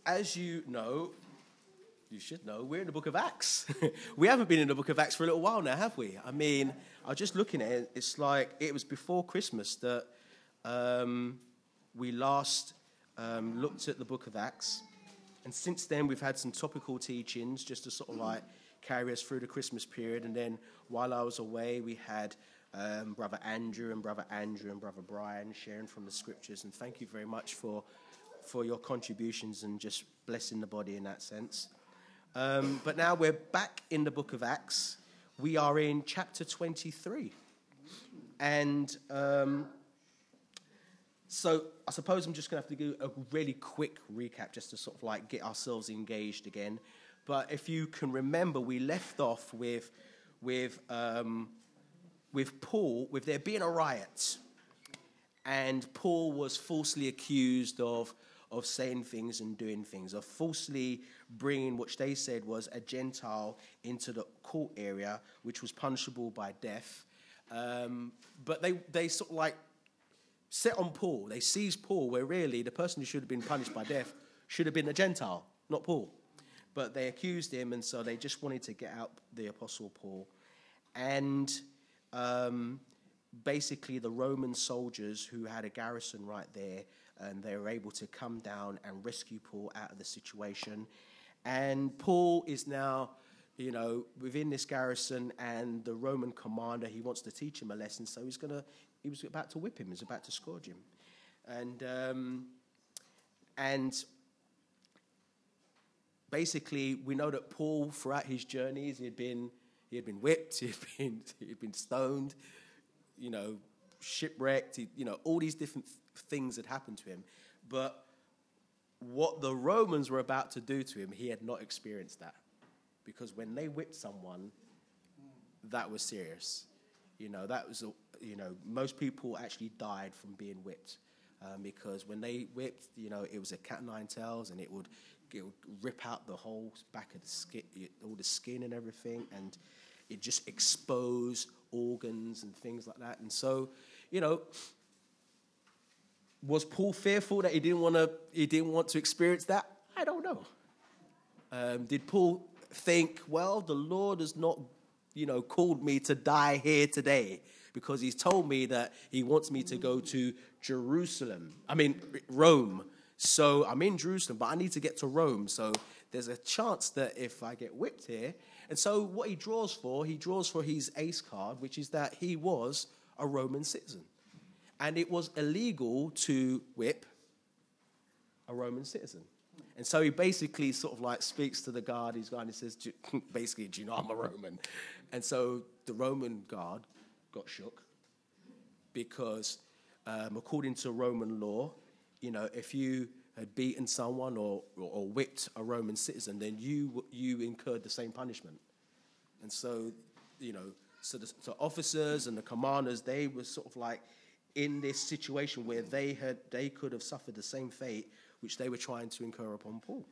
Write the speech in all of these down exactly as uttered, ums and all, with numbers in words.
as you know, you should know, we're in the book of Acts. We haven't been in the book of Acts for a little while now, have we? I mean, I was just looking at it. It's like it was before Christmas that um, we last um, looked at the book of Acts. And since then, we've had some topical teachings just to sort of like carry us through the Christmas period. And then while I was away, we had um, Brother Andrew and Brother Andrew and Brother Brian sharing from the scriptures. And thank you very much for, for your contributions and just blessing the body in that sense. Um, but now we're back in the book of Acts. We are in chapter twenty-three. And um, so I suppose I'm just going to have to do a really quick recap just to sort of like get ourselves engaged again. But if you can remember, we left off with with um, with Paul, with there being a riot. And Paul was falsely accused of of saying things and doing things, of falsely bringing, which they said was a Gentile into the court area, which was punishable by death. Um, but they, they sort of like set on Paul. They seized Paul, where really the person who should have been punished by death should have been a Gentile, not Paul. But they accused him, and so they just wanted to get out the Apostle Paul. And um, basically the Roman soldiers who had a garrison right there, and they were able to come down and rescue Paul out of the situation. And Paul is now, you know, within this garrison, and the Roman commander, he wants to teach him a lesson, so he's gonna, he was about to whip him, he was about to scourge him. And um, and basically, we know that Paul, throughout his journeys, he had been he had been whipped, he had been he had been stoned, you know, shipwrecked, he, you know, all these different th- things had happened to him. But what the Romans were about to do to him, he had not experienced that. Because when they whipped someone, that was serious. You know, that was, you know, most people actually died from being whipped. Um, because when they whipped, you know, it was a cat o' nine tails, and it would, it would rip out the whole back of the skin, all the skin and everything, and it just exposed organs and things like that. And so, you know, was Paul fearful that he didn't want to? He didn't want to experience that? I don't know. Um, did Paul think, well, the Lord has not, you know, called me to die here today because he's told me that he wants me to go to Jerusalem? I mean, Rome. So I'm in Jerusalem, but I need to get to Rome. So there's a chance that if I get whipped here. And so what he draws for, he draws for his ace card, which is that he was a Roman citizen. And it was illegal to whip a Roman citizen. And so he basically sort of like speaks to the guard. He's going and says, basically, do you know I'm a Roman? And so the Roman guard got shook because um, according to Roman law, you know, if you had beaten someone or, or, or whipped a Roman citizen, then you you incurred the same punishment. And so, you know, so the so officers and the commanders, they were sort of like in this situation where they had they could have suffered the same fate which they were trying to incur upon Paul.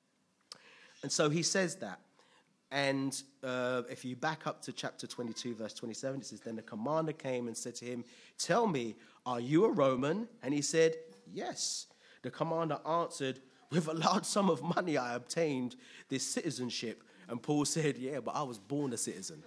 And so he says that. And uh, if you back up to chapter twenty-two, verse twenty-seven, it says, then the commander came and said to him, tell me, are you a Roman? And he said, yes. The commander answered, with a large sum of money I obtained this citizenship. And Paul said, yeah, but I was born a citizen.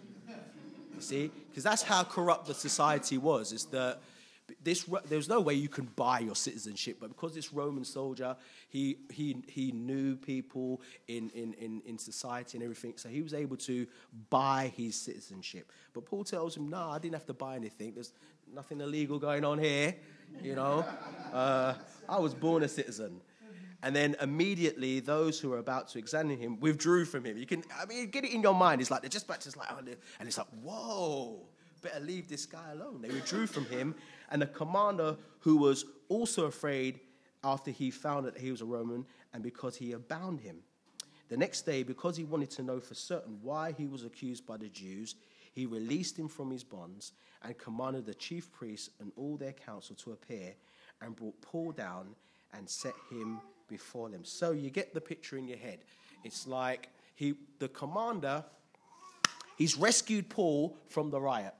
You see? Because that's how corrupt the society was, is that this, there's no way you can buy your citizenship, but because this Roman soldier, he he he knew people in, in, in, in society and everything, so he was able to buy his citizenship. But Paul tells him, no, I didn't have to buy anything. There's nothing illegal going on here, you know. Uh, I was born a citizen. And then immediately those who were about to examine him withdrew from him. You can, I mean, get it in your mind. It's like, they're just about to, like, and it's like, whoa, better leave this guy alone. They withdrew from him. And the commander, who was also afraid after he found that he was a Roman, and because he had bound him. The next day, because he wanted to know for certain why he was accused by the Jews, he released him from his bonds and commanded the chief priests and all their council to appear, and brought Paul down and set him before them. So you get the picture in your head. It's like he, the commander, he's rescued Paul from the riot.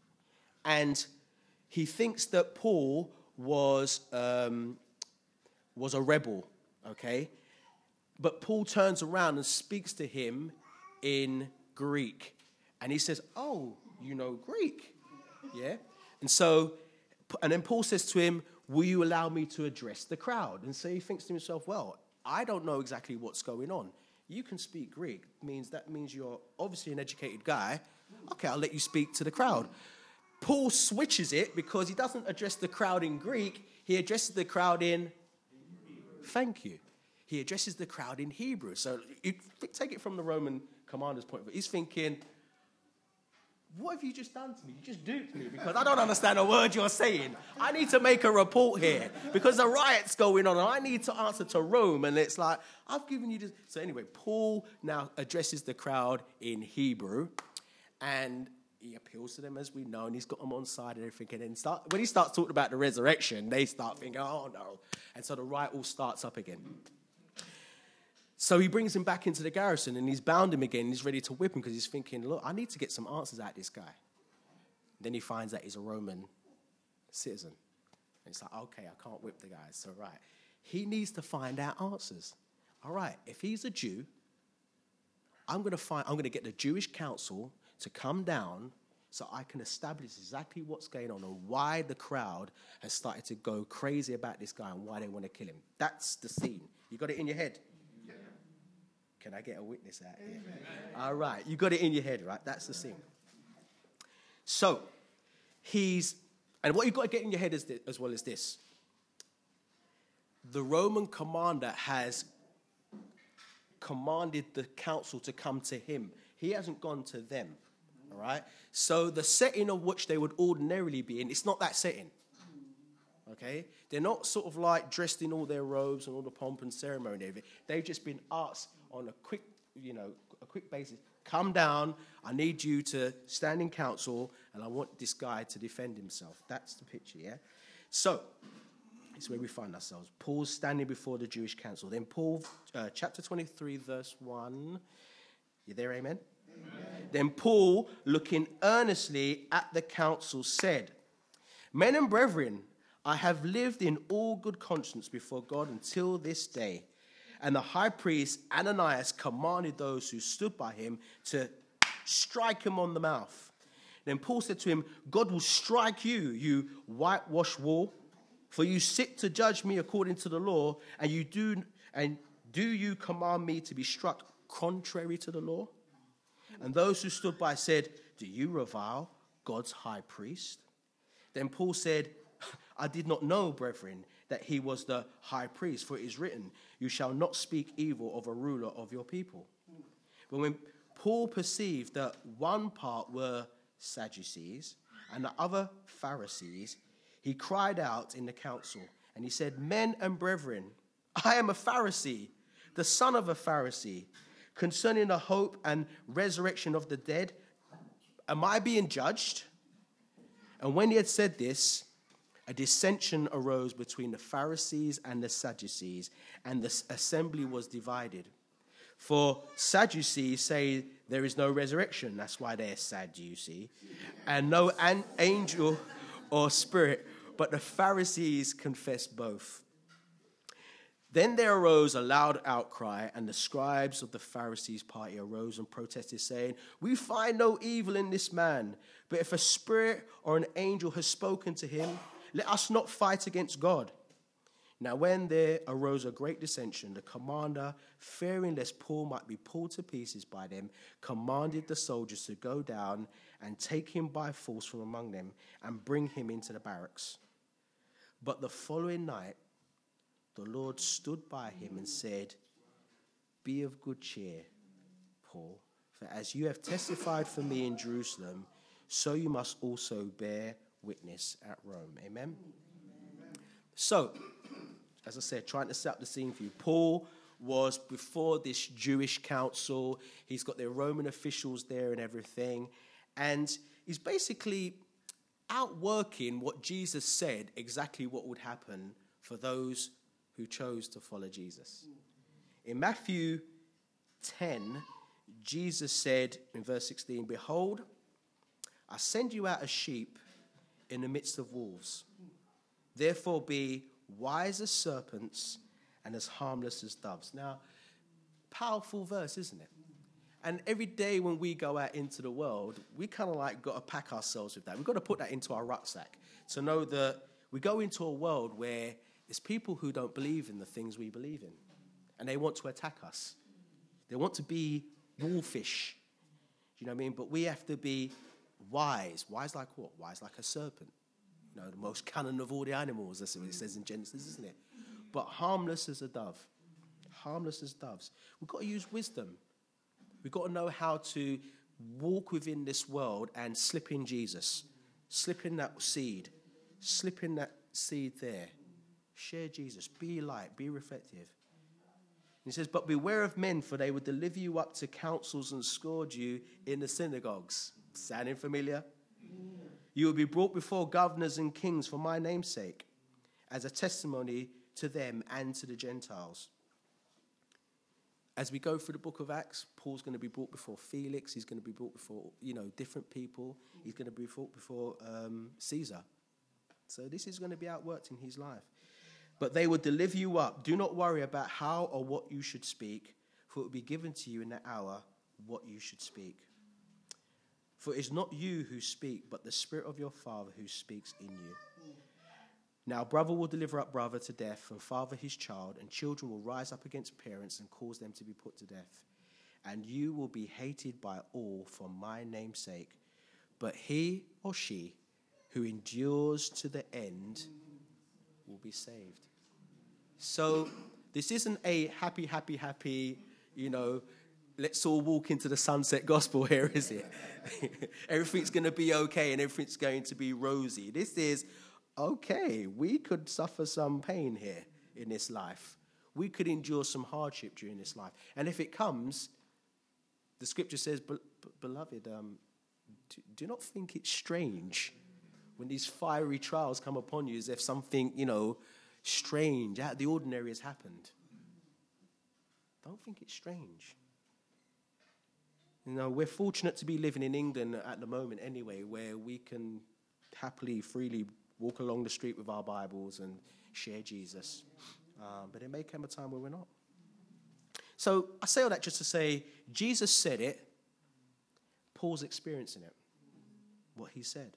And he thinks that Paul was um, was a rebel, okay? But Paul turns around and speaks to him in Greek. And he says, oh, you know Greek. Yeah? And so, and then Paul says to him, will you allow me to address the crowd? And so he thinks to himself, well, I don't know exactly what's going on. You can speak Greek. Means that means you're obviously an educated guy. Okay, I'll let you speak to the crowd. Paul switches it because he doesn't address the crowd in Greek. He addresses the crowd in, thank you. He addresses the crowd in Hebrew. So you take it from the Roman commander's point of view. He's thinking, what have you just done to me? You just duped me because I don't understand a word you're saying. I need to make a report here because the riot's going on and I need to answer to Rome. And it's like, I've given you this. So anyway, Paul now addresses the crowd in Hebrew and he appeals to them, as we know, and he's got them on side and everything. And then start, when he starts talking about the resurrection, they start thinking, oh, no. And so the riot all starts up again. So he brings him back into the garrison and he's bound him again. And he's ready to whip him because he's thinking, look, I need to get some answers out of this guy. Then he finds that he's a Roman citizen. And it's like, okay, I can't whip the guy. So, right. He needs to find out answers. All right, if he's a Jew, I'm going to find, I'm going to get the Jewish council to come down so I can establish exactly what's going on and why the crowd has started to go crazy about this guy and why they want to kill him. That's the scene. You got it in your head? Yeah. Can I get a witness out here? Amen. All right. You got it in your head, right? That's the scene. So he's, and what you've got to get in your head is this, as well as this. The Roman commander has commanded the council to come to him. He hasn't gone to them. All right? So the setting of which they would ordinarily be in, it's not that setting. Okay? They're not sort of like dressed in all their robes and all the pomp and ceremony. They've just been asked on a quick, you know, a quick basis, come down, I need you to stand in council, and I want this guy to defend himself. That's the picture, yeah? So, it's where we find ourselves. Paul's standing before the Jewish council. Then Paul, uh, chapter twenty-three, verse one. You there, amen? Amen? Then Paul, looking earnestly at the council, said, men and brethren, I have lived in all good conscience before God until this day. And the high priest Ananias commanded those who stood by him to strike him on the mouth. Then Paul said to him, God will strike you, you whitewashed wall, for you sit to judge me according to the law, and you do and do you command me to be struck contrary to the law? And those who stood by said, do you revile God's high priest? Then Paul said, I did not know, brethren, that he was the high priest, for it is written, you shall not speak evil of a ruler of your people. But when Paul perceived that one part were Sadducees and the other Pharisees, he cried out in the council, and he said, men and brethren, I am a Pharisee, the son of a Pharisee. Concerning the hope and resurrection of the dead, am I being judged? And when he had said this, a dissension arose between the Pharisees and the Sadducees, and the assembly was divided. For Sadducees say there is no resurrection, that's why they're sad, you see, and no an- angel or spirit, but the Pharisees confess both. Then there arose a loud outcry, and the scribes of the Pharisees' party arose and protested, saying, we find no evil in this man, but if a spirit or an angel has spoken to him, let us not fight against God. Now when there arose a great dissension, the commander, fearing lest Paul might be pulled to pieces by them, commanded the soldiers to go down and take him by force from among them and bring him into the barracks. But the following night, the Lord stood by him and said, be of good cheer, Paul, for as you have testified for me in Jerusalem, so you must also bear witness at Rome. Amen? Amen? So, as I said, trying to set up the scene for you, Paul was before this Jewish council. He's got their Roman officials there and everything. And he's basically outworking what Jesus said, exactly what would happen for those who chose to follow Jesus. In Matthew ten, Jesus said in verse sixteen, behold, I send you out as sheep in the midst of wolves. Therefore be wise as serpents and as harmless as doves. Now, Powerful verse, isn't it? And every day when we go out into the world, we kind of like got to pack ourselves with that. We've got to put that into our rucksack to know that we go into a world where there's people who don't believe in the things we believe in. And they want to attack us. They want to be wolfish. Do you know what I mean? But we have to be wise. Wise like what? Wise like a serpent. You know, the most cunning of all the animals. That's what it says in Genesis, isn't it? But harmless as a dove. Harmless as doves. We've got to use wisdom. We've got to know how to walk within this world and slip in Jesus. Slip in that seed. Slip in that seed there. Share Jesus. Be light. Be reflective. He says, but beware of men, for they will deliver you up to councils and scourge you in the synagogues. Sounding familiar? You will be brought before governors and kings for my name's sake, as a testimony to them and to the Gentiles. As we go through the book of Acts, Paul's going to be brought before Felix. He's going to be brought before, you know, different people. He's going to be brought before um, Caesar. So this is going to be outworked in his life. But they will deliver you up. Do not worry about how or what you should speak, for it will be given to you in that hour what you should speak. For it is not you who speak, but the Spirit of your Father who speaks in you. Now, brother will deliver up brother to death, and father his child, and children will rise up against parents and cause them to be put to death. And you will be hated by all for my name's sake. But he or she who endures to the end will be saved. So this isn't a happy, happy, happy, you know, let's all walk into the sunset gospel here, is it? Everything's going to be okay and everything's going to be rosy. This is, okay, we could suffer some pain here in this life. We could endure some hardship during this life. And if it comes, the scripture says, beloved, um, do, do not think it's strange when these fiery trials come upon you as if something, you know, strange, out of the ordinary has happened. Don't think it's strange. You know, we're fortunate to be living in England at the moment anyway, where we can happily, freely walk along the street with our Bibles and share Jesus. Um, but it may come a time where we're not. So I say all that just to say, Jesus said it, Paul's experiencing it, what he said.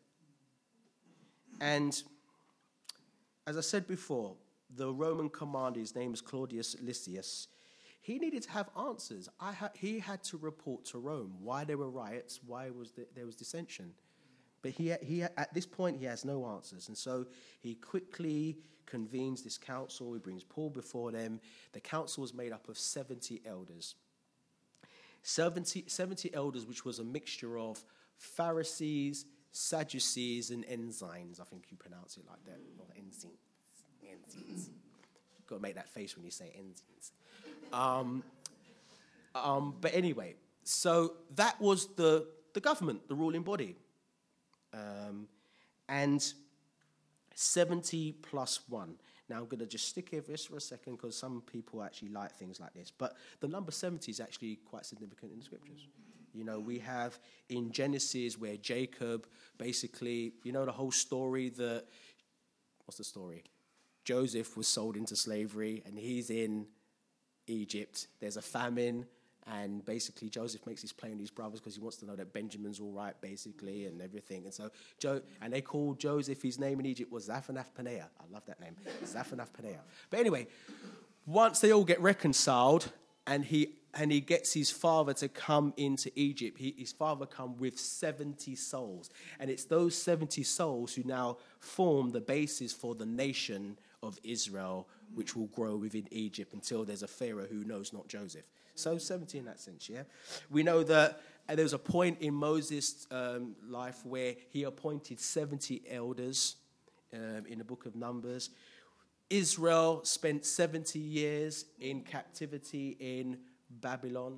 And as I said before, the Roman commander, his name is Claudius Lysias, he needed to have answers. I ha- he had to report to Rome why there were riots, why was the- there was dissension. But he, he at this point, he has no answers. And so he quickly convenes this council. He brings Paul before them. The council was made up of seventy elders. seventy, seventy elders, which was a mixture of Pharisees, Sadducees, and ensigns. I think you pronounce it like that. Or ensigns. Ensigns. You've got to make that face when you say ensigns. Um, um, but anyway, so that was the, the government, the ruling body. Um, and seventy plus one. Now, I'm going to just stick here for this for a second because some people actually like things like this. But the number seventy is actually quite significant in the scriptures. You know, we have in Genesis where Jacob basically, you know, the whole story that, what's the story? Joseph was sold into slavery and he's in Egypt. There's a famine. And basically, Joseph makes this play on his brothers because he wants to know that Benjamin's all right, basically, and everything. And so, Jo- and they called Joseph, his name in Egypt was Zaphanath-Paneah. I love that name, Zaphanath-Paneah. But anyway, once they all get reconciled, and he and he gets his father to come into Egypt, he, his father come with seventy souls. And it's those seventy souls who now form the basis for the nation of Israel, which will grow within Egypt until there's a Pharaoh who knows not Joseph. So seventy in that sense, yeah. We know that uh, there was a point in Moses' um, life where he appointed seventy elders um, in the book of Numbers. Israel spent seventy years in captivity in Babylon.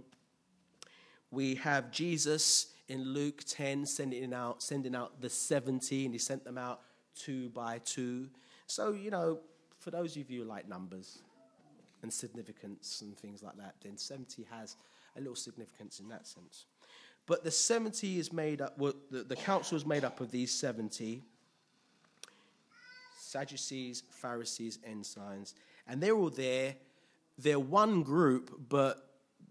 We have Jesus in Luke ten sending out, sending out the seventy, and he sent them out two by two. So, you know, for those of you who like numbers and significance and things like that, then seventy has a little significance in that sense. But the seventy is made up, well, the, the council is made up of these seventy, Sadducees, Pharisees, ensigns, and they're all there. They're one group, but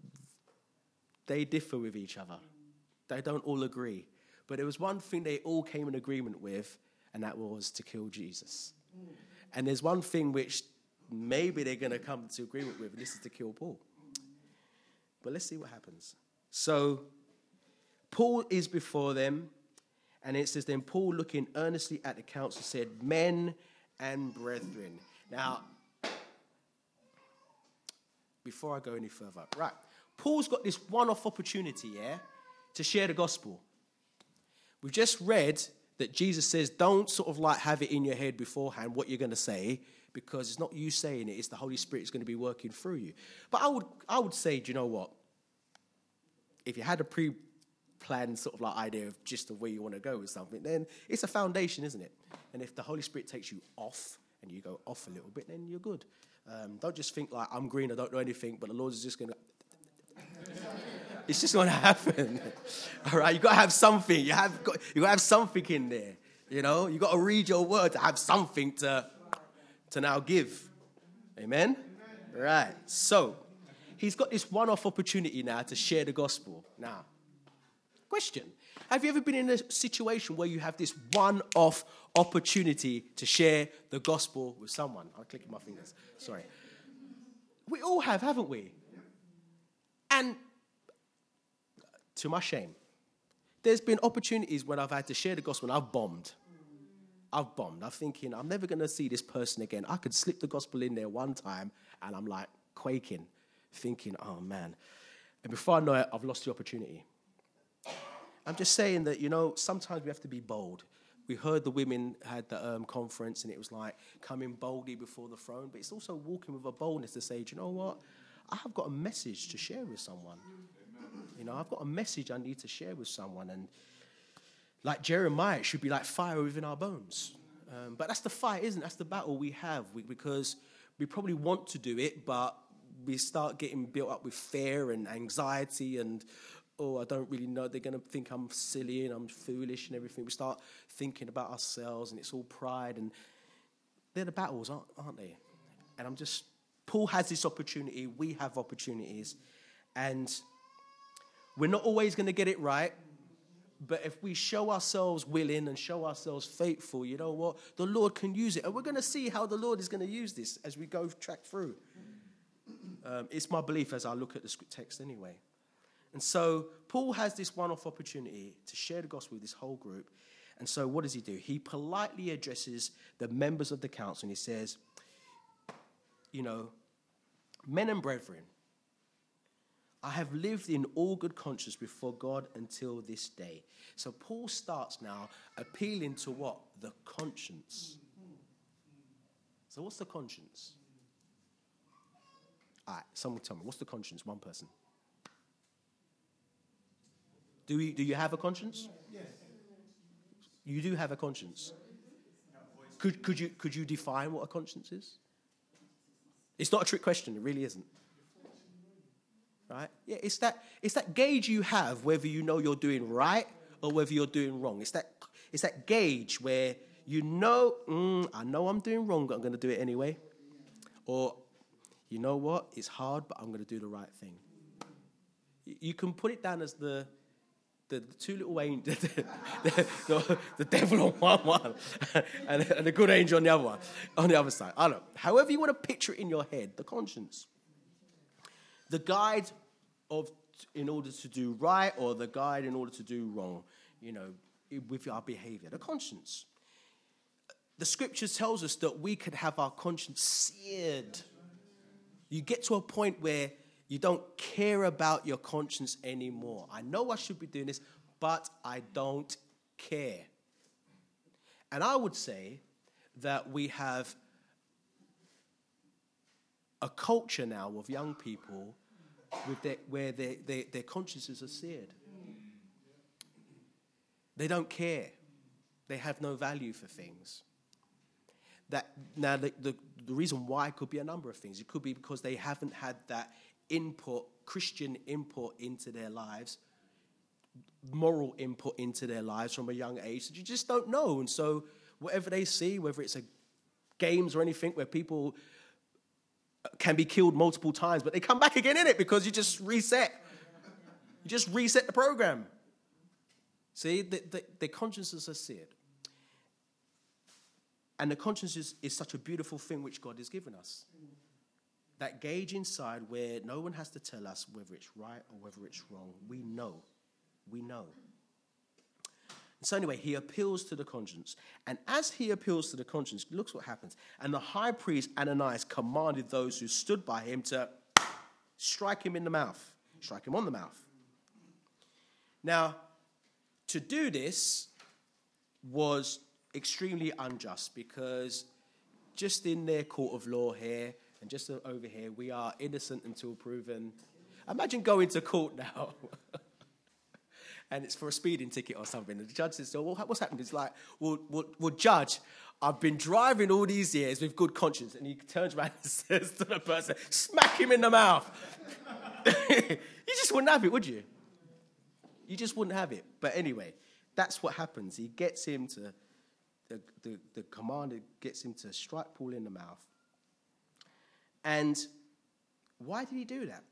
they differ with each other. They don't all agree. But there was one thing they all came in agreement with, and that was to kill Jesus. And there's one thing which maybe they're going to come to agreement with, and this is to kill Paul. But let's see what happens. So Paul is before them, and it says, then Paul, looking earnestly at the council, said, men and brethren. Now, before I go any further, right, Paul's got this one-off opportunity, yeah, to share the gospel. We've just read that Jesus says, don't sort of like have it in your head beforehand what you're going to say, because it's not you saying it, it's the Holy Spirit that's going to be working through you. But I would, I would say, do you know what? If you had a pre-planned sort of like idea of just the way you want to go with something, then it's a foundation, isn't it? And if the Holy Spirit takes you off, and you go off a little bit, then you're good. Um, don't just think like, I'm green, I don't know anything, but the Lord is just going to... It's just going to happen. All right, you've got to have something. You have got, you got to have something in there. You know, you've got to read your word to have something to, to now give. Amen? Amen? Right, so he's got this one-off opportunity now to share the gospel. Now, question. Have you ever been in a situation where you have this one-off opportunity to share the gospel with someone? I'm clicking my fingers. Sorry. We all have, haven't we? And to my shame, there's been opportunities when I've had to share the gospel and I've bombed. I've bombed. I'm thinking, I'm never going to see this person again. I could slip the gospel in there one time and I'm like quaking, thinking, oh man. And before I know it, I've lost the opportunity. I'm just saying that, you know, sometimes we have to be bold. We heard the women had the um, conference and it was like coming boldly before the throne, but it's also walking with a boldness to say, do you know what? I have got a message to share with someone. You know, I've got a message I need to share with someone. And like Jeremiah, it should be like fire within our bones. Um, but that's the fight, isn't it? That's the battle we have we, because we probably want to do it, but we start getting built up with fear and anxiety and, oh, I don't really know. They're going to think I'm silly and I'm foolish and everything. We start thinking about ourselves and it's all pride. And they're the battles, aren't, aren't they? And I'm just, Paul has this opportunity. We have opportunities. And we're not always going to get it right. But if we show ourselves willing and show ourselves faithful, you know what? The Lord can use it. And we're going to see how the Lord is going to use this as we go track through. Um, it's my belief as I look at the text anyway. And so Paul has this one-off opportunity to share the gospel with this whole group. And so what does he do? He politely addresses the members of the council and he says, you know, men and brethren, I have lived in all good conscience before God until this day. So Paul starts now appealing to what? The conscience. So what's the conscience? All right, someone tell me, what's the conscience? One person. Do you, do you have a conscience? Yes. You do have a conscience. Could, could, you, could you define what a conscience is? It's not a trick question. It really isn't. Right? Yeah, it's that, it's that gauge you have whether you know you're doing right or whether you're doing wrong. It's that, it's that gauge where you know, mm, I know I'm doing wrong, but I'm going to do it anyway. Or, you know what? It's hard, but I'm going to do the right thing. You can put it down as the... The, the two little angels, the, the, the, the devil on one one, and, and the good angel on the other one, on the other side. I don't know. However you want to picture it in your head, the conscience. The guide of in order to do right or the guide in order to do wrong, you know, with our behavior. The conscience. The scriptures tells us that we could have our conscience seared. You get to a point where you don't care about your conscience anymore. I know I should be doing this, but I don't care. And I would say that we have a culture now of young people with their, where their, their, their consciences are seared. They don't care. They have no value for things. That now, the, the, the reason why could be a number of things. It could be because they haven't had that input, Christian input into their lives, moral input into their lives from a young age that you just don't know. And so whatever they see, whether it's a games or anything where people can be killed multiple times, but they come back again in it because you just reset. You just reset the program. See, the, the, the consciences are seared. And the conscience is, is such a beautiful thing which God has given us. That gauge inside where no one has to tell us whether it's right or whether it's wrong. We know. We know. So anyway, he appeals to the conscience. And as he appeals to the conscience, look what happens. And the high priest Ananias commanded those who stood by him to strike him in the mouth. Strike him on the mouth. Now, to do this was extremely unjust because just in their court of law here and just over here, we are innocent until proven. Imagine going to court now. And it's for a speeding ticket or something. And the judge says, well, what's happened? It's like, well, well, well, judge, I've been driving all these years with good conscience. And he turns around and says to the person, smack him in the mouth. You just wouldn't have it, would you? You just wouldn't have it. But anyway, that's what happens. He gets him to, the, the, the commander gets him to strike Paul in the mouth. And why did he do that?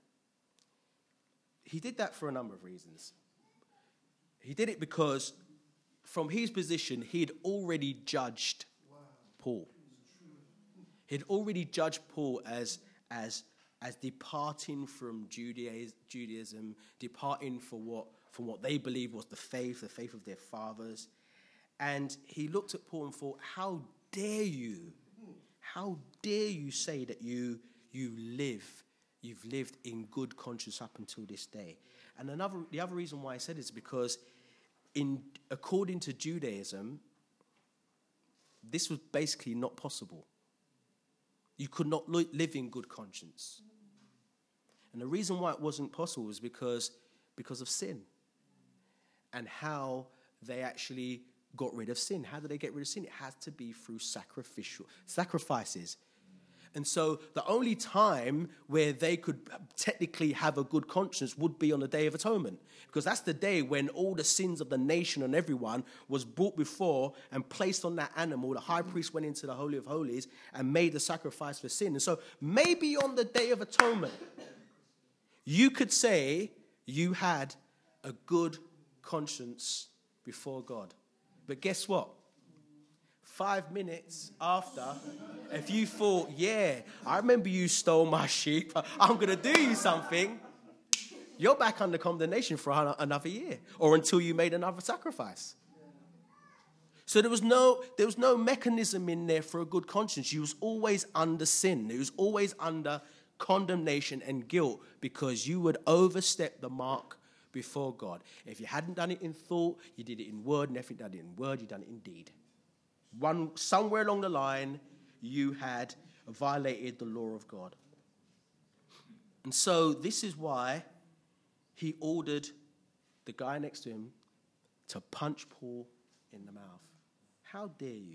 He did that for a number of reasons. He did it because from his position, he'd already judged Paul. He'd already judged Paul as, as, as departing from Judaism, departing for what, from what they believed was the faith, the faith of their fathers. And he looked at Paul and thought, how dare you, how dare you say that you, you live, you've lived in good conscience up until this day? And another, the other reason why I said it is because, in according to Judaism, this was basically not possible. You could not li- live in good conscience. And the reason why it wasn't possible was because, because of sin. And how they actually got rid of sin. How did they get rid of sin? It had to be through sacrificial sacrifices. And so the only time where they could technically have a good conscience would be on the Day of Atonement. Because that's the day when all the sins of the nation and everyone was brought before and placed on that animal. The high priest went into the Holy of Holies and made the sacrifice for sin. And so maybe on the Day of Atonement, you could say you had a good conscience before God. But guess what? Five minutes after, if you thought, yeah, I remember you stole my sheep, I'm going to do you something, you're back under condemnation for another year or until you made another sacrifice. So there was no there was no mechanism in there for a good conscience. You was always under sin. It was always under condemnation and guilt because you would overstep the mark before God. If you hadn't done it in thought, you did it in word, and if you done it in word, you done it in deed. One, somewhere along the line, you had violated the law of God. And so this is why he ordered the guy next to him to punch Paul in the mouth. How dare you?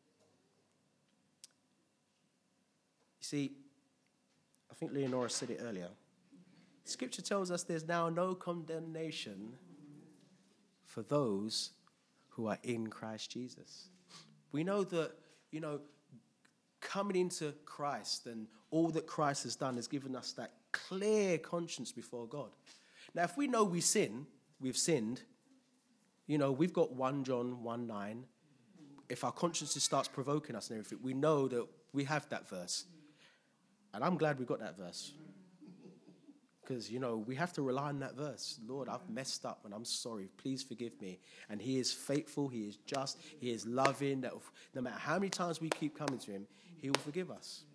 You see, I think Leonora said it earlier. Scripture tells us there's now no condemnation for those who are in Christ Jesus. We know that, you know, coming into Christ and all that Christ has done has given us that clear conscience before God. Now, if we know we sin, we've sinned, you know, we've got First John one nine. If our conscience starts provoking us and everything, we know that we have that verse. And I'm glad we got that verse. Because, you know, we have to rely on that verse. Lord, I've messed up and I'm sorry. Please forgive me. And he is faithful. He is just. He is loving. That no matter how many times we keep coming to him, he will forgive us.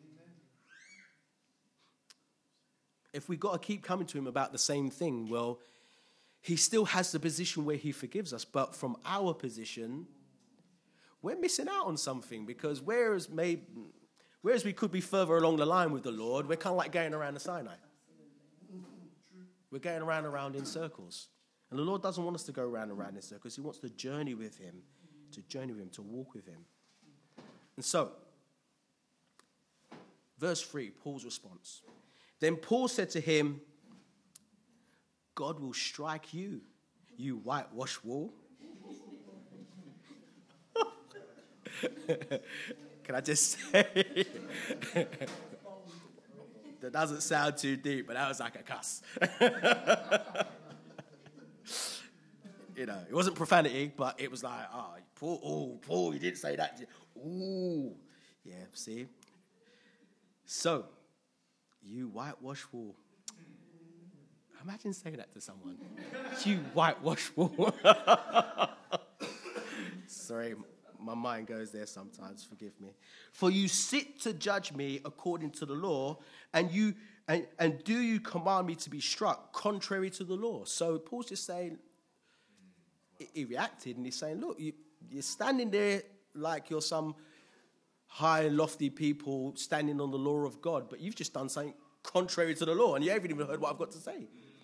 If we got to keep coming to him about the same thing, well, he still has the position where he forgives us. But from our position, we're missing out on something. Because whereas, maybe, whereas we could be further along the line with the Lord, we're kind of like going around the Sinai. We're going around and around in circles. And the Lord doesn't want us to go around and around in circles. He wants to journey with him, to journey with him, to walk with him. And so, verse three, Paul's response. Then Paul said to him, God will strike you, you whitewashed wall. Can I just say... That doesn't sound too deep, but that was like a cuss. You know, it wasn't profanity, but it was like, ah, oh, Paul, oh, Paul, you didn't say that. Ooh, yeah, see? So, you whitewash wall. Imagine saying that to someone. You whitewash wall. Sorry, my mind goes there sometimes, forgive me. For you sit to judge me according to the law, and you and, and do you command me to be struck contrary to the law? So Paul's just saying, he reacted and he's saying, look, you, you're standing there like you're some high and lofty people standing on the law of God, but you've just done something contrary to the law, and you haven't even heard what I've got to say.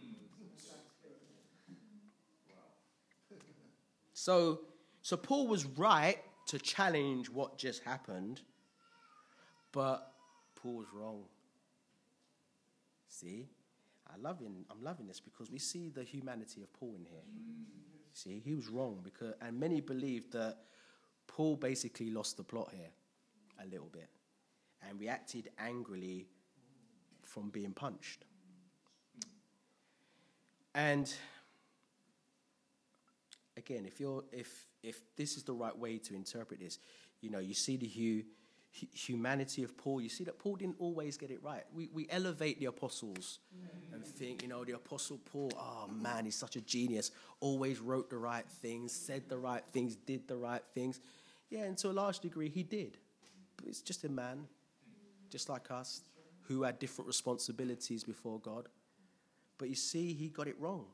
So, so Paul was right to challenge what just happened, but Paul was wrong. See, I love him. I'm loving this because we see the humanity of Paul in here. See, he was wrong because, and many believe that Paul basically lost the plot here a little bit and reacted angrily from being punched. And again, if you're if if this is the right way to interpret this, you know, you see the hu, hu, humanity of Paul. You see that Paul didn't always get it right. We we elevate the apostles and think, you know, the apostle Paul, oh man, he's such a genius. Always wrote the right things, said the right things, did the right things. Yeah, and to a large degree, he did. But it's just a man, just like us, who had different responsibilities before God. But you see, he got it wrong,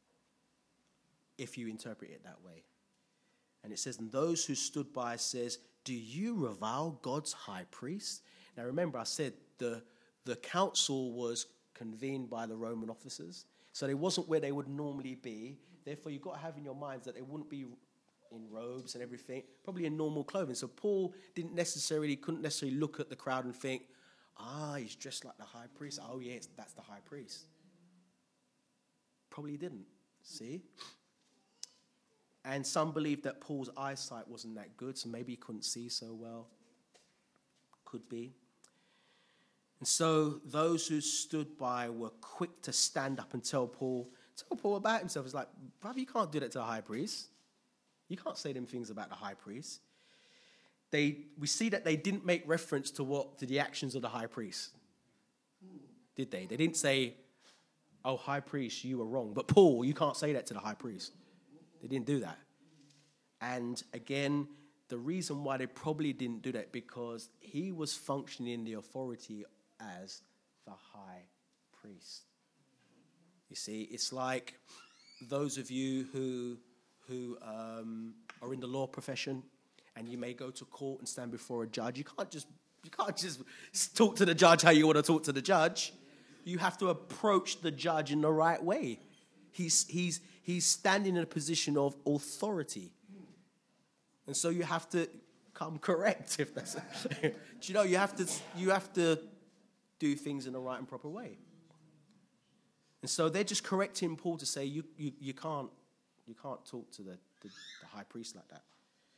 if you interpret it that way. And it says, and those who stood by says, do you revile God's high priest? Now remember, I said the, the council was convened by the Roman officers. So they wasn't where they would normally be. Therefore, you've got to have in your minds that they wouldn't be in robes and everything, probably in normal clothing. So Paul didn't necessarily, couldn't necessarily look at the crowd and think, ah, he's dressed like the high priest. Oh, yeah, that's the high priest. Probably didn't, see? And some believe that Paul's eyesight wasn't that good, so maybe he couldn't see so well. Could be. And so those who stood by were quick to stand up and tell Paul, tell Paul about himself. It's like, brother, you can't do that to the high priest. You can't say them things about the high priest. They, we see that they didn't make reference to what to the actions of the high priest, did they? They didn't say, oh, high priest, you were wrong. But Paul, you can't say that to the high priest. They didn't do that. And again, the reason why they probably didn't do that, because he was functioning in the authority as the high priest. You see, it's like those of you who, who um, are in the law profession, and you may go to court and stand before a judge. You can't just you can't just talk to the judge how you want to talk to the judge. You have to approach the judge in the right way. He's he's he's standing in a position of authority, and so you have to come correct. If that's, do you know you have to you have to do things in the right and proper way. And so they're just correcting Paul to say you you, you can't you can't talk to the, the, the high priest like that.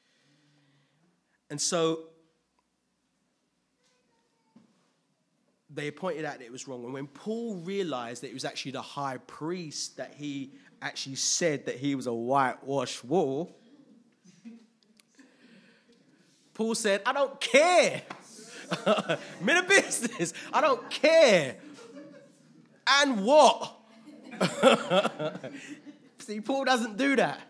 And so they pointed out that it was wrong. And when Paul realized that it was actually the high priest that he actually said that he was a whitewashed wall, Paul said, I don't care. I'm in a business. I don't care. And what? See, Paul doesn't do that.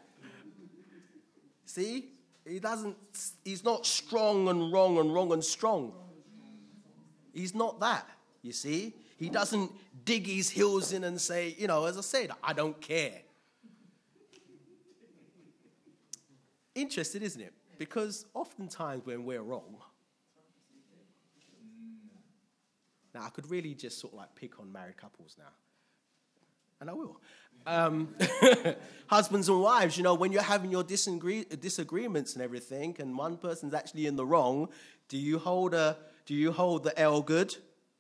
See? He doesn't, he's not strong and wrong and wrong and strong. He's not that, you see. He doesn't dig his heels in and say, you know, as I said, I don't care. Interesting, isn't it? Because oftentimes when we're wrong, now I could really just sort of like pick on married couples now. And I will. Um, husbands and wives, you know, when you're having your disagree- disagreements and everything, and one person's actually in the wrong, do you hold a do you hold the L good?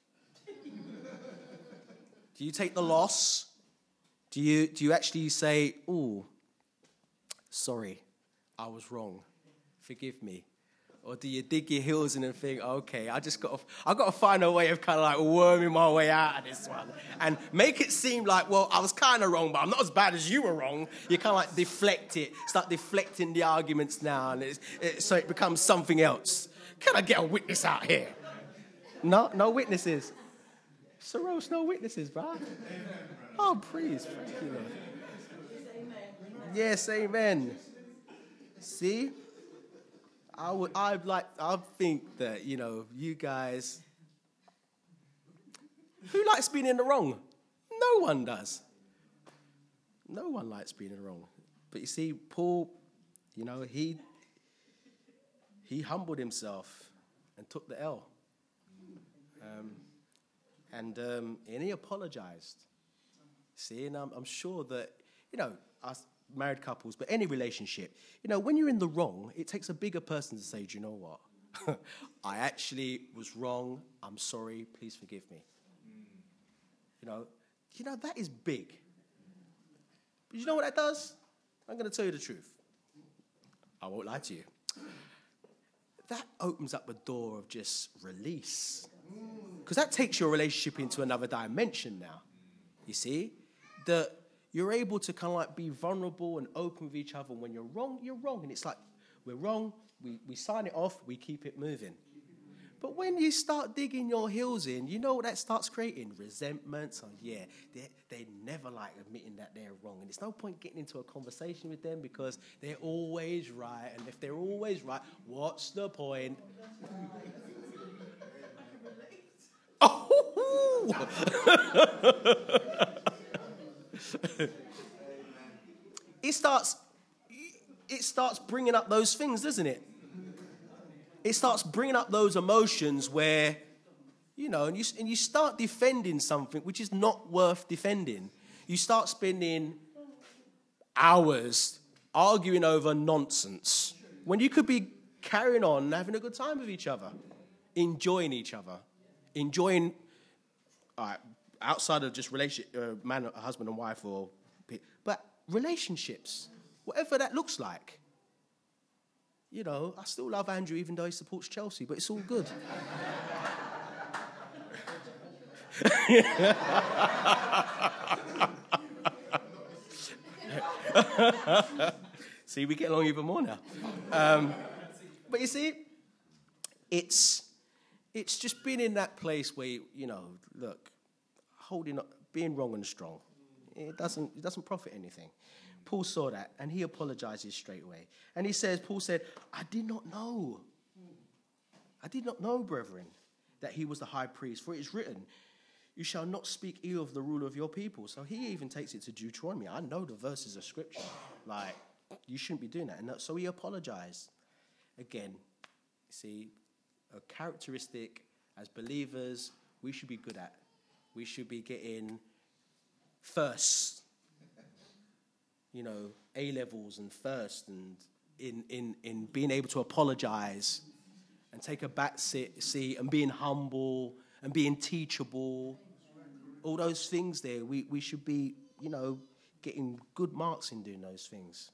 Do you take the loss? Do you do you actually say, "Oh, sorry, I was wrong. Forgive me," Or do you dig your heels in and think, okay, I just got to, I got to find a way of kind of like worming my way out of this one and make it seem like, well, I was kind of wrong, but I'm not as bad as you were wrong. You kind of like deflect it, start deflecting the arguments now, and it's, it, so it becomes something else. Can I get a witness out here? No, no witnesses. Saros, no witnesses, bro. Oh, please, thank you, Lord. Yes, amen. See? I would, I'd like, I think that, you know, you guys, who likes being in the wrong? No one does. No one likes being in the wrong. But you see, Paul, you know, he, he humbled himself and took the L. Um, and, um, and he apologized. See, and I'm, I'm sure that, you know, us married couples, but any relationship, you know, when you're in the wrong, it takes a bigger person to say, do you know what? I actually was wrong. I'm sorry. Please forgive me. Mm. You know, you know, that is big. But you know what that does? I'm going to tell you the truth. I won't lie to you. That opens up a door of just release. Because that takes your relationship into another dimension now. You see? That you're able to kind of like be vulnerable and open with each other. When you're wrong, you're wrong. And it's like, we're wrong, we, we sign it off, we keep it moving. But when you start digging your heels in, you know what that starts creating? Resentments. Oh, yeah, they they never like admitting that they're wrong. And there's no point getting into a conversation with them because they're always right. And if they're always right, what's the point? Oh! It starts, it starts bringing up those things, doesn't it? It starts bringing up those emotions where, you know, and you, and you start defending something which is not worth defending. You start spending hours arguing over nonsense when you could be carrying on and having a good time with each other, enjoying each other, enjoying, all right, outside of just relationship, uh, man, husband and wife, or but relationships, whatever that looks like. You know, I still love Andrew even though he supports Chelsea, but it's all good. See, we get along even more now. Um, but you see, it's it's just being in that place where, you, you know, look, holding up, being wrong and strong. It doesn't, it doesn't profit anything. Paul saw that, and he apologizes straight away. And he says, Paul said, I did not know. I did not know, brethren, that he was the high priest. For it is written, you shall not speak ill of the ruler of your people. So he even takes it to Deuteronomy. I know the verses of Scripture. Like, you shouldn't be doing that. And so he apologized. Again, see, a characteristic as believers we should be good at. We should be getting first, you know, A-levels and first, and in, in, in being able to apologize and take a back seat, seat and being humble and being teachable. All those things there, we, we should be, you know, getting good marks in doing those things.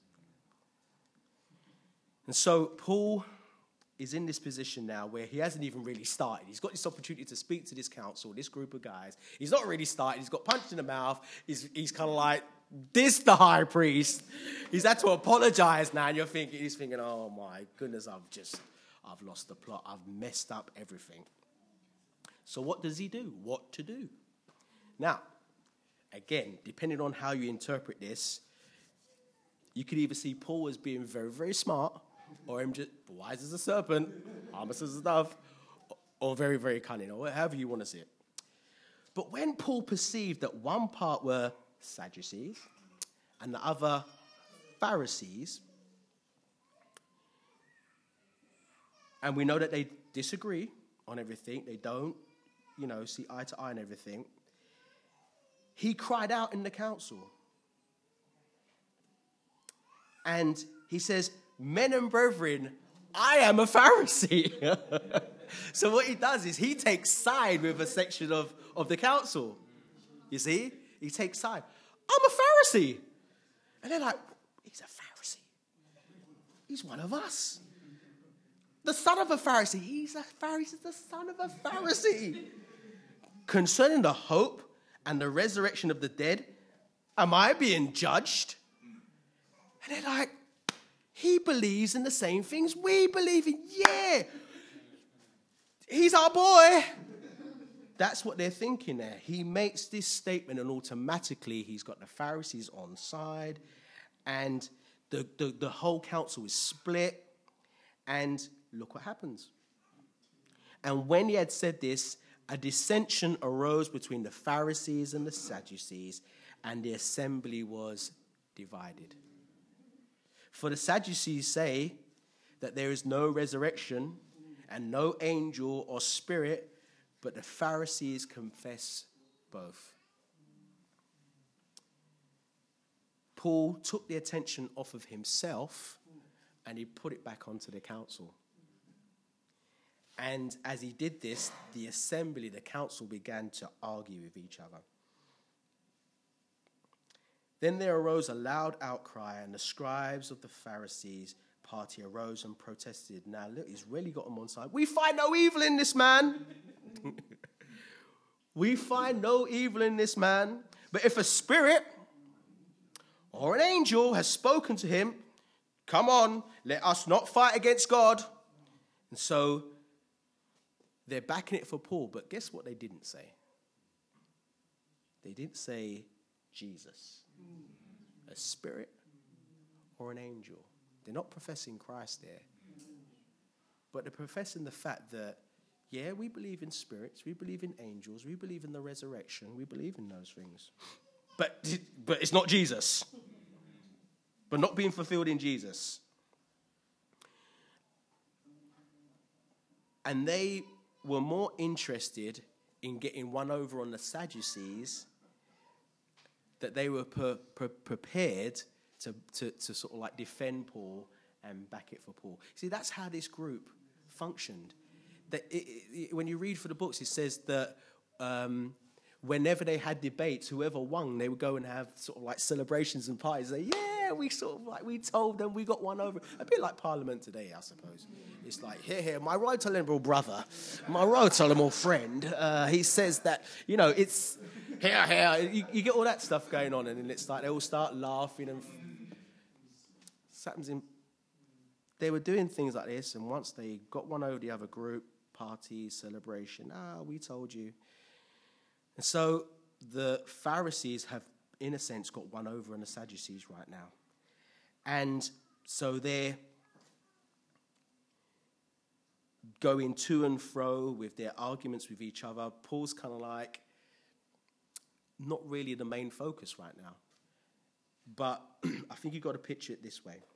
And so Paul is in this position now where he hasn't even really started. He's got this opportunity to speak to this council, this group of guys. He's not really started. He's got punched in the mouth. He's, he's kind of like, this the high priest. He's had to apologize now. And you're thinking, he's thinking, oh my goodness, I've just, I've lost the plot. I've messed up everything. So what does he do? What to do? Now, again, depending on how you interpret this, you could either see Paul as being very, very smart, or him just wise as a serpent, harmless as a dove, or very, very cunning, or however you want to see it. But when Paul perceived that one part were Sadducees and the other Pharisees, and we know that they disagree on everything, they don't, you know, see eye to eye on everything, he cried out in the council. And he says, men and brethren, I am a Pharisee. So what he does is he takes side with a section of, of the council. You see? He takes side. I'm a Pharisee. And they're like, he's a Pharisee. He's one of us. The son of a Pharisee. He's a Pharisee, the son of a Pharisee. Concerning the hope and the resurrection of the dead, am I being judged? And they're like, he believes in the same things we believe in. Yeah. He's our boy. That's what they're thinking there. He makes this statement and automatically he's got the Pharisees on side and the, the, the whole council is split. And look what happens. And when he had said this, a dissension arose between the Pharisees and the Sadducees, and the assembly was divided. For the Sadducees say that there is no resurrection and no angel or spirit, but the Pharisees confess both. Paul took the attention off of himself and he put it back onto the council. And as he did this, the assembly, the council began to argue with each other. Then there arose a loud outcry, and the scribes of the Pharisees party arose and protested. Now, look, he's really got them on side. We find no evil in this man. We find no evil in this man. But if a spirit or an angel has spoken to him, come on, let us not fight against God. And so they're backing it for Paul. But guess what they didn't say? They didn't say Jesus, a spirit, or an angel. They're not professing Christ there. But they're professing the fact that, yeah, we believe in spirits, we believe in angels, we believe in the resurrection, we believe in those things. But, but it's not Jesus. But not being fulfilled in Jesus. And they were more interested in getting one over on the Sadducees, that they were pre- pre- prepared to, to, to sort of like defend Paul and back it for Paul. See, that's how this group functioned. That it, it, when you read for the books, it says that um, whenever they had debates, whoever won, they would go and have sort of like celebrations and parties. Say, yeah, we sort of like, we told them we got one over. A bit like Parliament today, I suppose. It's like, here, here, my right liberal brother, my right liberal friend, uh, he says that, you know, it's here, here. You, you get all that stuff going on, and then it's like they all start laughing. And happens in, they were doing things like this, and once they got one over the other group, party, celebration, ah, we told you. And so the Pharisees have, in a sense, got one over on the Sadducees right now. And so they're going to and fro with their arguments with each other. Paul's kind of like not really the main focus right now. But I think you've got to picture it this way.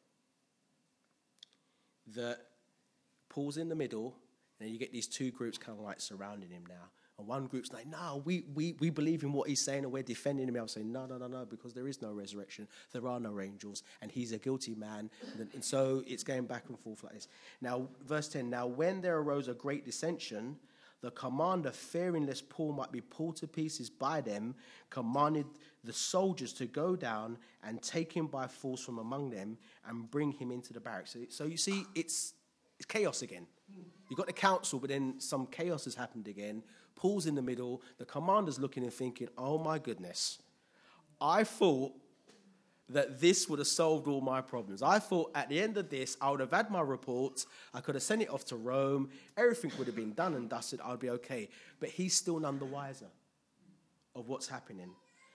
That Paul's in the middle, and you get these two groups kind of like surrounding him now. And one group's like, no, we, we, we believe in what he's saying, and we're defending him. I'm saying, no, no, no, no, because there is no resurrection. There are no angels, and he's a guilty man. And, and so it's going back and forth like this. Now, verse ten, now when there arose a great dissension, the commander, fearing lest Paul might be pulled to pieces by them, commanded the soldiers to go down and take him by force from among them and bring him into the barracks. So, so you see, it's, it's chaos again. You've got the council, but then some chaos has happened again. Paul's in the middle. The commander's looking and thinking, oh, my goodness. I thought that this would have solved all my problems. I thought at the end of this, I would have had my report. I could have sent it off to Rome. Everything would have been done and dusted. I'd be okay. But he's still none the wiser of what's happening.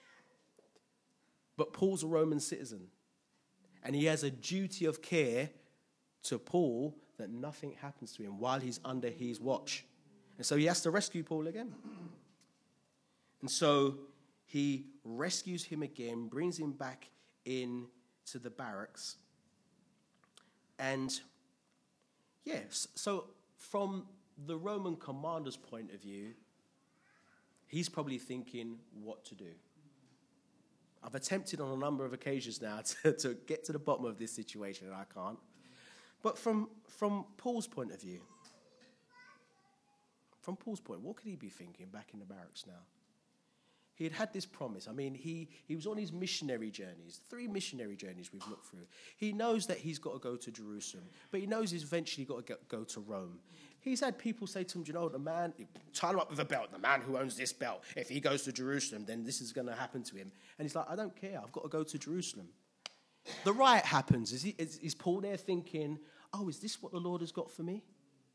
But Paul's a Roman citizen. And he has a duty of care to Paul that nothing happens to him while he's under his watch. And so he has to rescue Paul again. And so he rescues him again, brings him back in to the barracks. And yes, so from the Roman commander's point of view, he's probably thinking what to do. I've attempted on a number of occasions now to, to get to the bottom of this situation, and I can't. But from, from Paul's point of view, from Paul's point, what could he be thinking back in the barracks now? He had had this promise. I mean, he, he was on his missionary journeys, three missionary journeys we've looked through. He knows that he's got to go to Jerusalem, but he knows he's eventually got to get, go to Rome. He's had people say to him, you know, the man, tie him up with a belt, the man who owns this belt, if he goes to Jerusalem, then this is going to happen to him. And he's like, I don't care, I've got to go to Jerusalem. The riot happens. Is, he, is, is Paul there thinking, oh, is this what the Lord has got for me?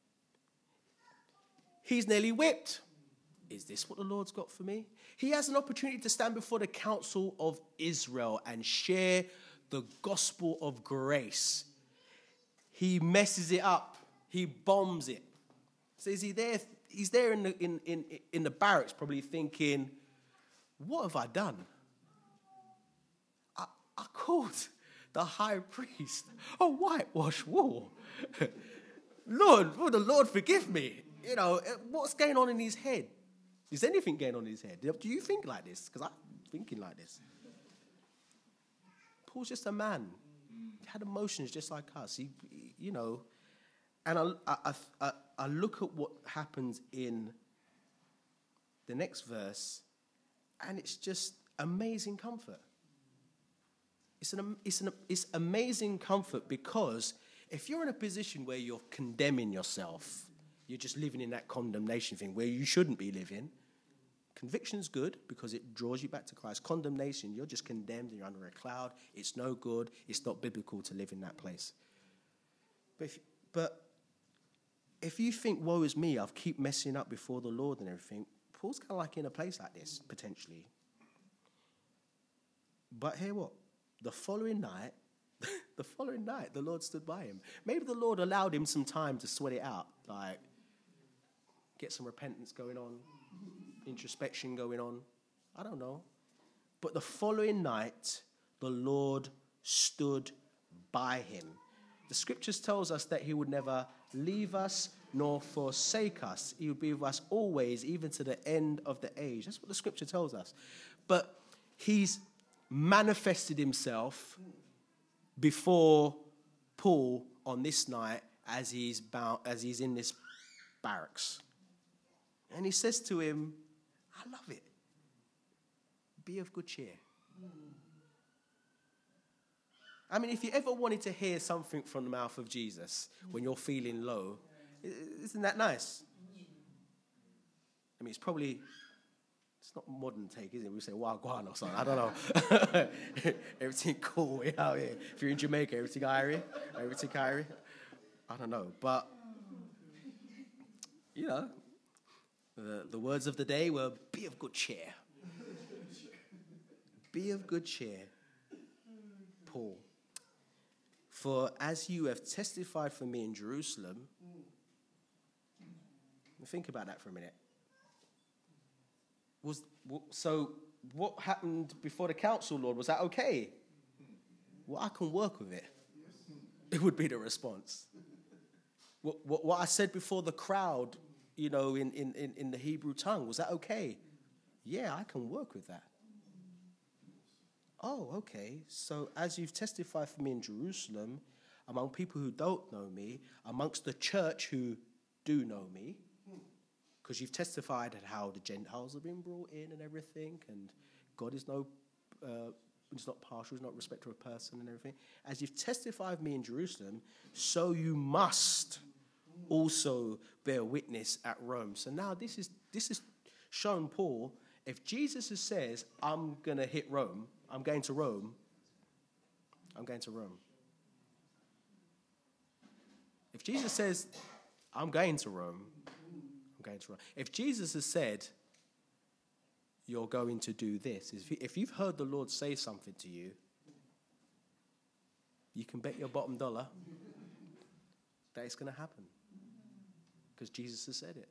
He's nearly whipped. Is this what the Lord's got for me? He has an opportunity to stand before the council of Israel and share the gospel of grace. He messes it up. He bombs it. So is he there? He's there in the, in, in, in the barracks probably thinking, what have I done? I, I called the high priest a whitewashed wall. Lord, will the Lord forgive me? You know, what's going on in his head? Is anything going on in his head? Do you think like this? Because I'm thinking like this. Paul's just a man. He had emotions just like us. He, you know, and I, I, I, I look at what happens in the next verse, and it's just amazing comfort. It's an, it's an, it's amazing comfort because if you're in a position where you're condemning yourself, you're just living in that condemnation thing where you shouldn't be living. Conviction's good because it draws you back to Christ. Condemnation, you're just condemned and you're under a cloud. It's no good. It's not biblical to live in that place. But if, but if you think, woe is me, I've keep messing up before the Lord and everything, Paul's kind of like in a place like this, potentially. But hear what? The following night, the following night, the Lord stood by him. Maybe the Lord allowed him some time to sweat it out, like get some repentance going on, introspection going on. I don't know. But the following night, the Lord stood by him. The scriptures tells us that he would never leave us nor forsake us. He would be with us always, even to the end of the age. That's what the scripture tells us. But he's manifested himself before Paul on this night as he's bound, as he's in this barracks. And he says to him, I love it. Be of good cheer. I mean, if you ever wanted to hear something from the mouth of Jesus when you're feeling low, isn't that nice? I mean, it's probably, it's not modern take, is it? We say, wagwan or something. I don't know. Everything cool out here. If you're in Jamaica, everything Irie. Everything Irie. I don't know. But, you know, the, the words of the day were, be of good cheer. Be of good cheer, Paul. For as you have testified for me in Jerusalem, think about that for a minute. Was so what happened before the council, Lord? Was that okay? Well, I can work with it. It would be the response. What, what, what I said before the crowd, you know, in, in, in, in the Hebrew tongue, was that okay? Yeah, I can work with that. Oh, okay. So as you've testified for me in Jerusalem, among people who don't know me, amongst the church who do know me, because you've testified at how the Gentiles have been brought in and everything, and God is no, uh, is not partial, is not respecter of person and everything. As you've testified of me in Jerusalem, so you must also bear witness at Rome. So now this is this is shown Paul. If Jesus says, I'm going to hit Rome, I'm going to Rome, I'm going to Rome. If Jesus says, I'm going to Rome, I'm going to Rome. If Jesus has said, you're going to do this, if you've heard the Lord say something to you, you can bet your bottom dollar that it's going to happen. Because Jesus has said it.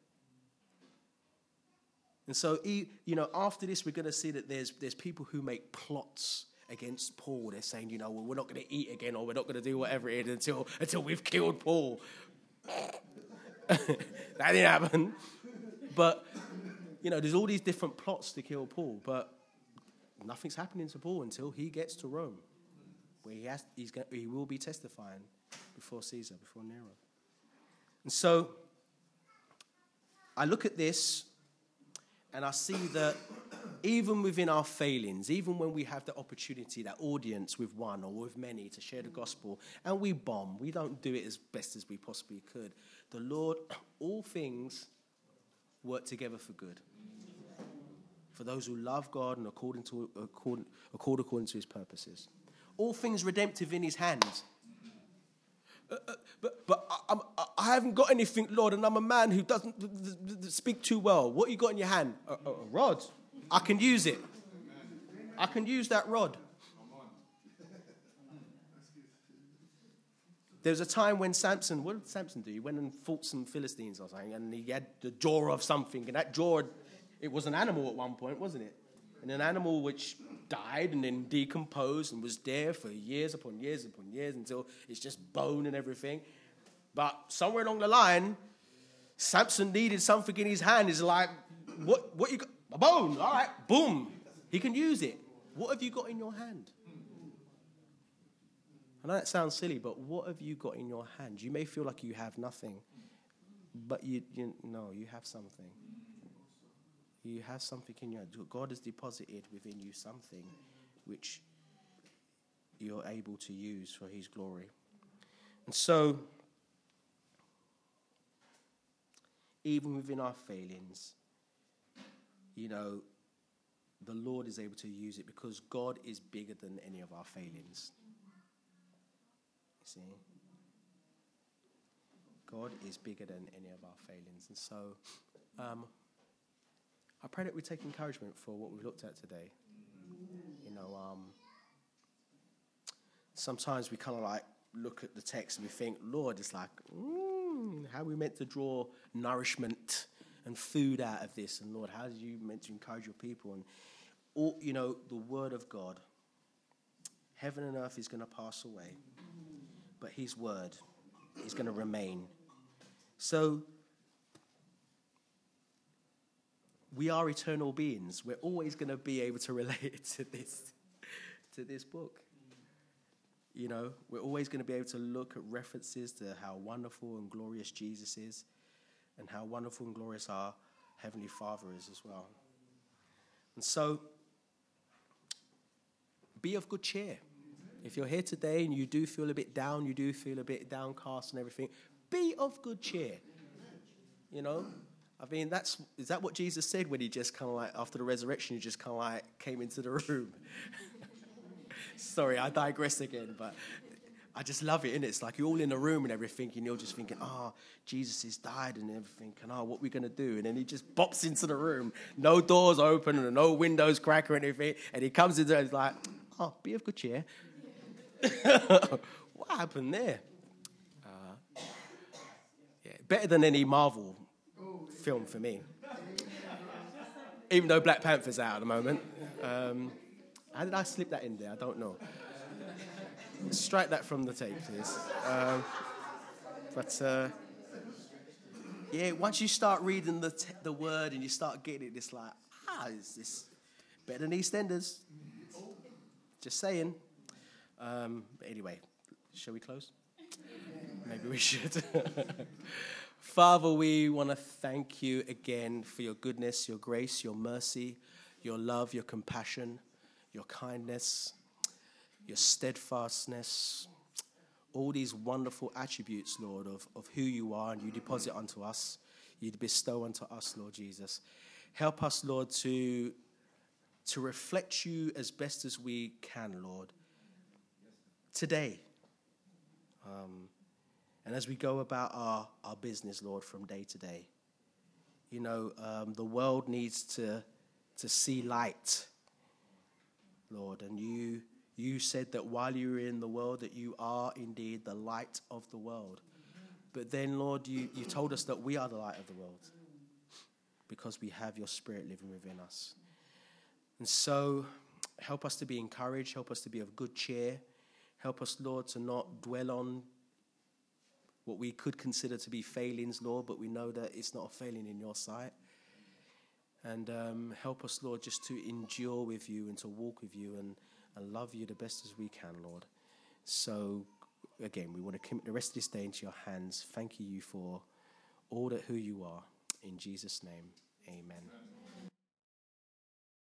And so, you know, after this, we're going to see that there's there's people who make plots against Paul. They're saying, you know, well, we're not going to eat again, or we're not going to do whatever it is until until we've killed Paul. That didn't happen. But, you know, there's all these different plots to kill Paul, but nothing's happening to Paul until he gets to Rome, where he has he's going, he will be testifying before Caesar, before Nero. And so, I look at this. And I see that even within our failings, even when we have the opportunity, that audience with one or with many to share the gospel, and we bomb, we don't do it as best as we possibly could. The Lord, all things work together for good. For those who love God and according to according, accord according to his purposes. All things redemptive in his hands. Uh, uh, but but I, I'm, I haven't got anything, Lord, and I'm a man who doesn't speak too well. What you got in your hand? A, a, a rod. I can use it. I can use that rod. There was a time when Samson, what did Samson do? He went and fought some Philistines or something, and he had the jaw of something, and that jaw, it was an animal at one point, wasn't it? And an animal which died and then decomposed and was there for years upon years upon years until it's just bone and everything. But somewhere along the line, Samson needed something in his hand. He's like, what, what you got? A bone. All right, boom. He can use it. What have you got in your hand? I know that sounds silly, but what have you got in your hand? You may feel like you have nothing, but you, you no, you have something. You have something in your hand. God has deposited within you something which you're able to use for his glory. And so, even within our failings, you know, the Lord is able to use it because God is bigger than any of our failings. You see? God is bigger than any of our failings. And so, um, I pray that we take encouragement for what we've looked at today. You know, um, sometimes we kind of like look at the text and we think, Lord, it's like, mm, how are we meant to draw nourishment and food out of this? And Lord, how are you meant to encourage your people? And all, you know, the word of God, heaven and earth is going to pass away, but his word is going to remain. So we are eternal beings. We're always going to be able to relate to this, to this book. You know, we're always going to be able to look at references to how wonderful and glorious Jesus is and how wonderful and glorious our Heavenly Father is as well. And so, be of good cheer. If you're here today and you do feel a bit down, you do feel a bit downcast and everything, be of good cheer. You know, I mean, that's is that what Jesus said when he just kind of like, after the resurrection, he just kind of like came into the room? Sorry, I digress again, but I just love it, innit? It's like you're all in a room and everything, and you're just thinking, oh, Jesus has died and everything, and oh, what are we going to do? And then he just bops into the room, no doors open and no windows crack or anything, and he comes in there and he's like, oh, be of good cheer. What happened there? Uh, yeah, better than any Marvel film for me. Even though Black Panther's out at the moment. Um, how did I slip that in there? I don't know. Strike that from the tape, please. Um, but, uh, yeah, once you start reading the te- the word and you start getting it, it's like, ah, is this better than EastEnders? Just saying. Um, but anyway, shall we close? Maybe we should. Father, we want to thank you again for your goodness, your grace, your mercy, your love, your compassion, your kindness, your steadfastness, all these wonderful attributes, Lord, of, of who you are, and you deposit unto us, you bestow unto us, Lord Jesus. Help us, Lord, to, to reflect you as best as we can, Lord, today. Um, and as we go about our, our business, Lord, from day to day, you know, um, the world needs to, to see light, Lord, and you you said that while you were in the world that you are indeed the light of the world. But then, Lord, you, you told us that we are the light of the world because we have your Spirit living within us. And so help us to be encouraged, help us to be of good cheer, help us, Lord, to not dwell on what we could consider to be failings, Lord, but we know that it's not a failing in your sight. And um, help us, Lord, just to endure with you and to walk with you and, and love you the best as we can, Lord. So, again, we want to commit the rest of this day into your hands. Thank you for all that who you are. In Jesus' name, amen.